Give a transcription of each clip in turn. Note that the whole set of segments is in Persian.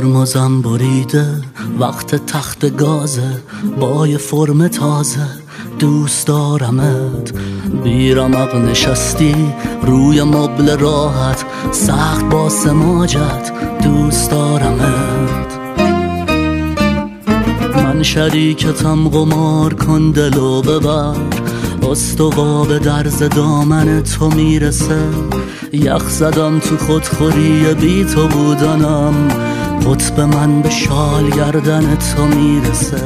ترمزم بریده وقت تخت گازه با یه فرم تازه دوست دارمت. بیرمق نشستی روی مبل راحت سخت با سماجت دوست دارمت. من شریکتم قمار کن دلو ببر استوا به درز دامن تو میرسه. یخ زدم تو خودخوری بی تو بودنم قطب من به شال گردن تو میرسه.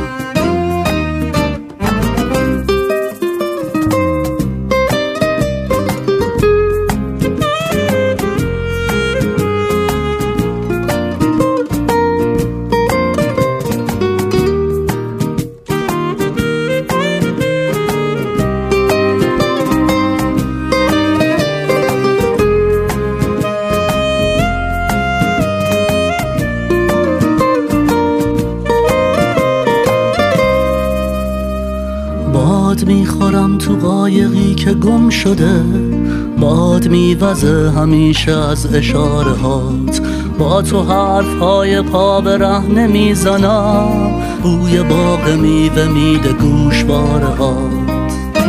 باد میخورم تو قایقی که گم شده، باد میوزه همیشه از اشاره هات. با تو حرفهای پا به ره نمیزنم، بوی باغ میوه میده گوشواره هات.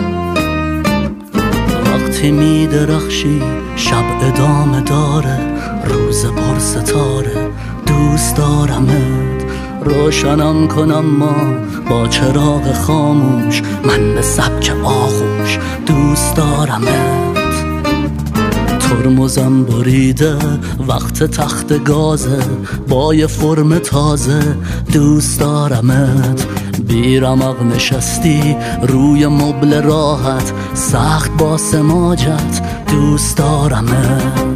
وقتی میدرخشی شب ادامه داره، روز پر ستاره دوست دارمت. روشنم کنم ما با چراغ خاموش، من به سبک آغوش دوست دارمت. ترمزم بریده وقت تخت گازه با یه فرم تازه دوست دارمت. بیرمق نشستی روی مبل راحت سخت با سماجت دوست دارمت.